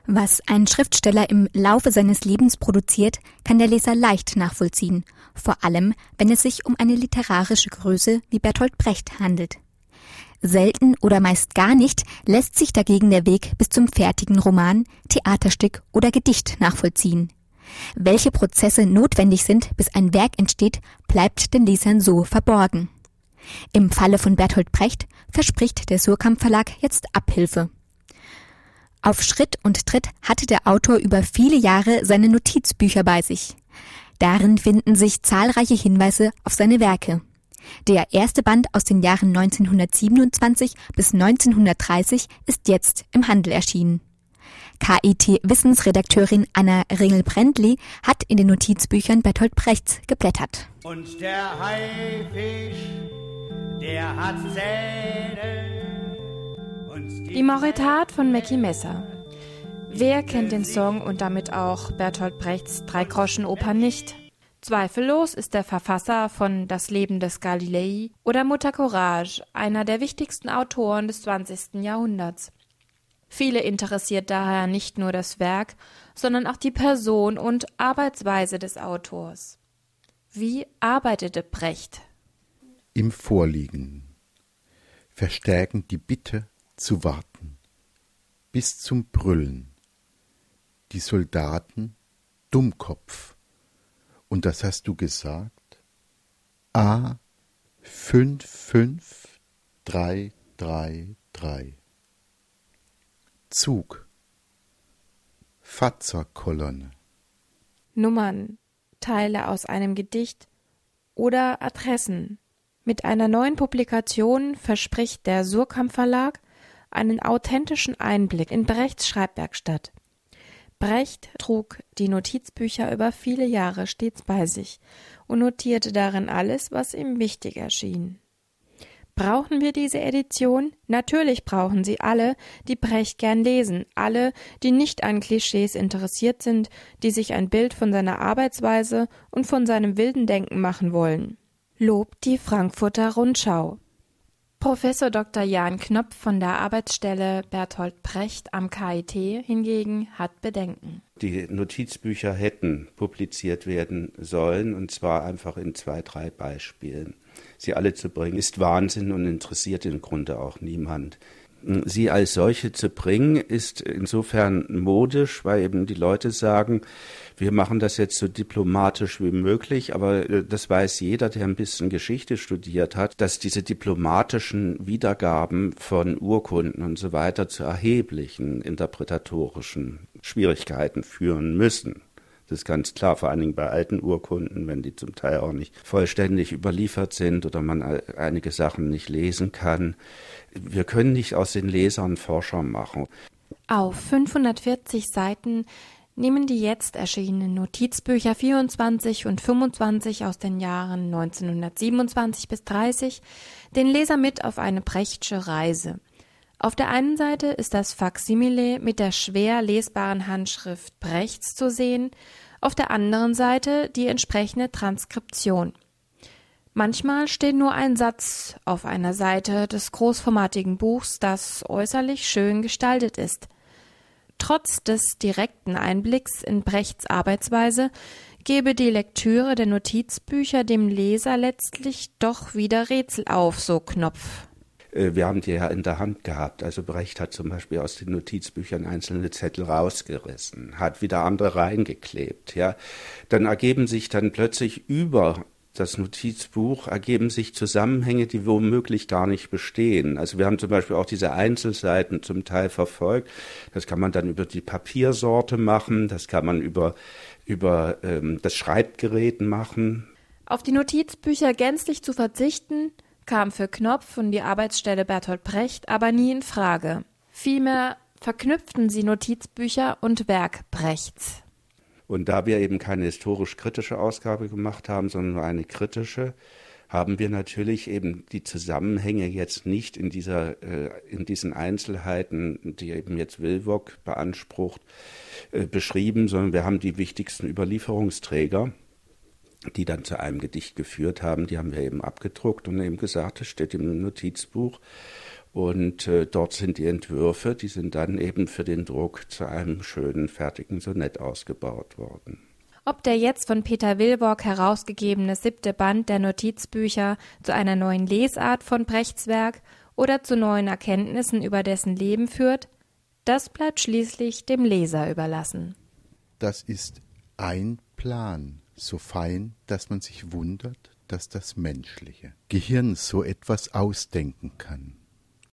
Was ein Schriftsteller im Laufe seines Lebens produziert, kann der Leser leicht nachvollziehen, vor allem wenn es sich um eine literarische Größe wie Bertolt Brecht handelt. Selten oder meist gar nicht lässt sich dagegen der Weg bis zum fertigen Roman, Theaterstück oder Gedicht nachvollziehen. Welche Prozesse notwendig sind, bis ein Werk entsteht, bleibt den Lesern so verborgen. Im Falle von Bertolt Brecht verspricht der Suhrkamp Verlag jetzt Abhilfe. Auf Schritt und Tritt hatte der Autor über viele Jahre seine Notizbücher bei sich. Darin finden sich zahlreiche Hinweise auf seine Werke. Der erste Band aus den Jahren 1927 bis 1930 ist jetzt im Handel erschienen. KIT-Wissensredakteurin Anna Ringel-Brändli hat in den Notizbüchern Bertolt Brechts geblättert. Und der Haifisch, der hat Zähne. Die Mauretat von Mackie Messer. Wer kennt den Song und damit auch Bertolt Brechts Dreigroschenoper nicht? Zweifellos ist der Verfasser von Das Leben des Galilei oder Mutter Courage einer der wichtigsten Autoren des 20. Jahrhunderts. Viele interessiert daher nicht nur das Werk, sondern auch die Person und Arbeitsweise des Autors. Wie arbeitete Brecht? Im Vorliegen. Verstärken die Bitte zu warten. Bis zum Brüllen. Die Soldaten Dummkopf. Und das hast du gesagt? A 55333. Zug. Fahrzeugkolonne. Nummern, Teile aus einem Gedicht oder Adressen. Mit einer neuen Publikation verspricht der Suhrkamp Verlag einen authentischen Einblick in Brechts Schreibwerkstatt. Brecht trug die Notizbücher über viele Jahre stets bei sich und notierte darin alles, was ihm wichtig erschien. Brauchen wir diese Edition? Natürlich brauchen sie alle, die Brecht gern lesen, alle, die nicht an Klischees interessiert sind, die sich ein Bild von seiner Arbeitsweise und von seinem wilden Denken machen wollen. Lobt die Frankfurter Rundschau. Professor Dr. Jan Knopf von der Arbeitsstelle Bertolt Brecht am KIT hingegen hat Bedenken. Die Notizbücher hätten publiziert werden sollen, und zwar einfach in 2, 3 Beispielen. Sie alle zu bringen, ist Wahnsinn und interessiert im Grunde auch niemand. Sie als solche zu bringen, ist insofern modisch, weil eben die Leute sagen, wir machen das jetzt so diplomatisch wie möglich, aber das weiß jeder, der ein bisschen Geschichte studiert hat, dass diese diplomatischen Wiedergaben von Urkunden und so weiter zu erheblichen interpretatorischen Schwierigkeiten führen müssen. Das ist ganz klar, vor allen Dingen bei alten Urkunden, wenn die zum Teil auch nicht vollständig überliefert sind oder man einige Sachen nicht lesen kann. Wir können nicht aus den Lesern Forscher machen. Auf 540 Seiten nehmen die jetzt erschienenen Notizbücher 24 und 25 aus den Jahren 1927 bis 30 den Leser mit auf eine Brechtsche Reise. Auf der einen Seite ist das Faksimile mit der schwer lesbaren Handschrift Brechts zu sehen, auf der anderen Seite die entsprechende Transkription. Manchmal steht nur ein Satz auf einer Seite des großformatigen Buchs, das äußerlich schön gestaltet ist. Trotz des direkten Einblicks in Brechts Arbeitsweise gebe die Lektüre der Notizbücher dem Leser letztlich doch wieder Rätsel auf, so Knopf. Wir haben die ja in der Hand gehabt. Also Brecht hat zum Beispiel aus den Notizbüchern einzelne Zettel rausgerissen, hat wieder andere reingeklebt. Ja. Dann ergeben sich dann plötzlich über das Notizbuch ergeben sich Zusammenhänge, die womöglich gar nicht bestehen. Also wir haben zum Beispiel auch diese Einzelseiten zum Teil verfolgt. Das kann man dann über die Papiersorte machen, das kann man über das Schreibgerät machen. Auf die Notizbücher gänzlich zu verzichten, kam für Knopf und die Arbeitsstelle Bertolt Brecht aber nie in Frage. Vielmehr verknüpften sie Notizbücher und Werk Brechts. Und da wir eben keine historisch-kritische Ausgabe gemacht haben, sondern nur eine kritische, haben wir natürlich eben die Zusammenhänge jetzt nicht in diesen Einzelheiten, die eben jetzt Wilwock beansprucht, beschrieben, sondern wir haben die wichtigsten Überlieferungsträger, die dann zu einem Gedicht geführt haben, die haben wir eben abgedruckt und eben gesagt, das steht im Notizbuch. Und dort sind die Entwürfe, die sind dann eben für den Druck zu einem schönen, fertigen Sonett ausgebaut worden. Ob der jetzt von Peter Wilborg herausgegebene 7. Band der Notizbücher zu einer neuen Lesart von Brechts Werk oder zu neuen Erkenntnissen über dessen Leben führt, das bleibt schließlich dem Leser überlassen. Das ist ein Plan, so fein, dass man sich wundert, dass das menschliche Gehirn so etwas ausdenken kann.